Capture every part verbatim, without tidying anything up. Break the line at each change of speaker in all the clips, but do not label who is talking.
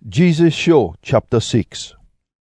Jesus Show, Chapter six.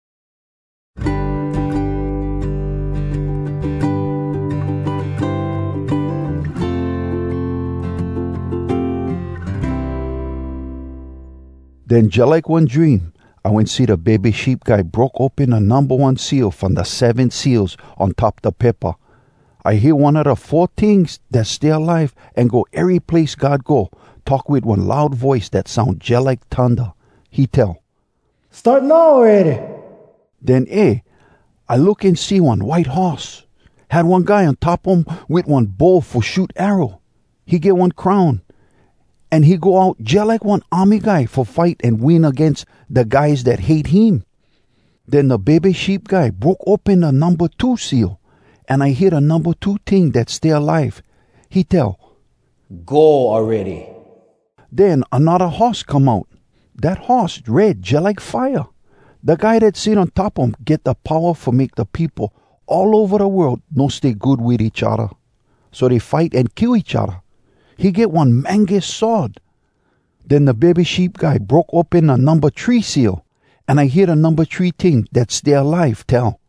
Then, just like one dream, I went see the baby sheep guy broke open a number one seal from the seven seals on top the paper. I hear one of the four things that stay alive and go every place God go, talk with one loud voice that sound just like thunder. He tell,
"Start now already."
Then, eh, I look and see one white horse. Had one guy on top of him with one bow for shoot arrow. He get one crown. And he go out just like one army guy for fight and win against the guys that hate him. Then the baby sheep guy broke open the number two seal. And I hear the number two thing that stay alive. He tell,
"Go already."
Then another horse come out. That horse red just like fire. The guy that sit on top of him get the power for make the people all over the world no stay good with each other. So they fight and kill each other. He get one mangus sword. Then the baby sheep guy broke open a number three seal. And I hear the number three thing that stay alive tell,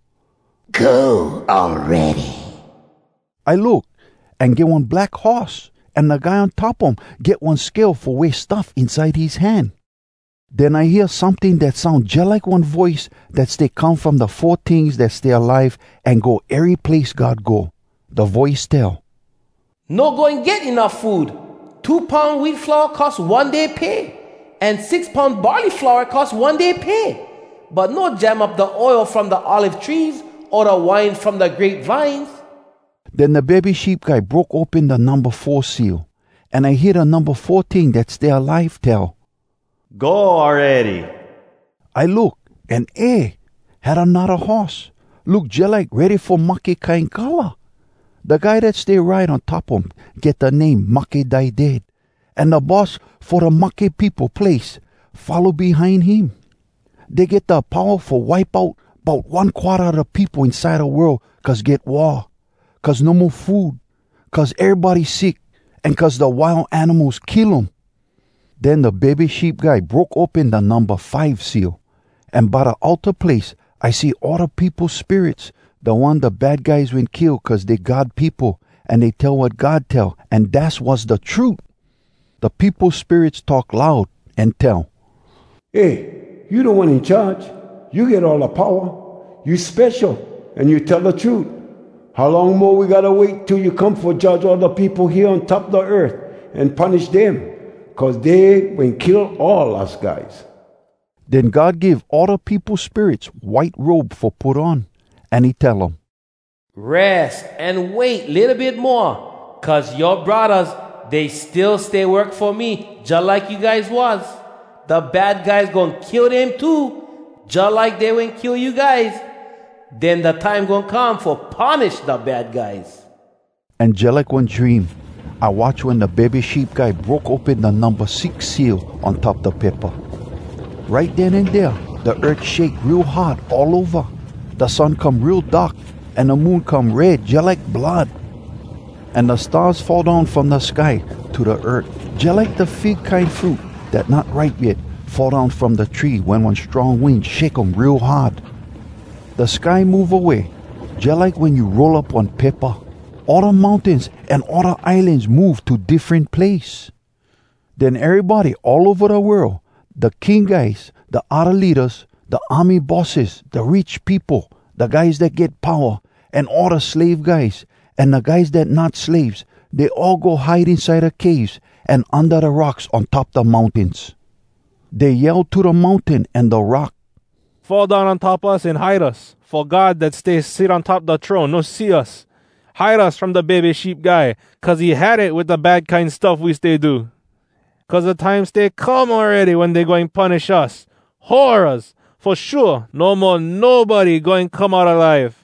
"Go already."
I look and get one black horse. And the guy on top of him get one scale for weigh stuff inside his hand. Then I hear something that sound just like one voice that stay come from the four things that stay alive and go every place God go. The voice tell,
"No go and get enough food. Two pound wheat flour costs one day pay. And six pound barley flour costs one day pay. But no jam up the oil from the olive trees or the wine from the grapevines."
Then the baby sheep guy broke open the number four seal. And I hear the number four thing that stay alive tell,
"Go already."
I look and eh, had another horse. Look just like ready for Maki kind color. The guy that stay right on top of him get the name Maki Die Dead. And the boss for the Maki people place follow behind him. They get the power for wipe out about one quarter of the people inside the world cause get war. Cause no more food. Cause everybody sick. And cause the wild animals kill them. Then the baby sheep guy broke open the number five seal. And by the altar place, I see all the people's spirits. The one the bad guys went kill cause they God people. And they tell what God tell. And that's what's the truth. The people's spirits talk loud and tell,
"Hey, you the one in charge. You get all the power. You special. And you tell the truth. How long more we gotta wait till you come for judge all the people here on top of the earth and punish them? Cause they will kill all us guys."
Then God give all the people's spirits white robe for put on. And he tell them,
"Rest and wait a little bit more. Cause your brothers, they still stay work for me just like you guys was. The bad guys gonna kill them too, just like they went kill you guys. Then the time gonna come for punish the bad guys."
And just like one dream, I watch when the baby sheep guy broke open the number six seal on top the paper. Right then and there, the earth shake real hard all over. The sun come real dark and the moon come red just like blood. And the stars fall down from the sky to the earth, just like the fig kind fruit that not ripe yet fall down from the tree when one strong wind shake 'em real hard. The sky move away, just like when you roll up on paper. All the mountains and all the islands move to different place. Then everybody all over the world, the king guys, the other leaders, the army bosses, the rich people, the guys that get power, and all the slave guys, and the guys that not slaves, they all go hide inside the caves and under the rocks on top the mountains. They yell to the mountain and the rock,
"Fall down on top us and hide us. For God that stays sit on top the throne, no see us. Hide us from the baby sheep guy, cause he had it with the bad kind stuff we stay do. Cause the time stay come already when they going punish us. Horrors, for sure, no more nobody going come out alive."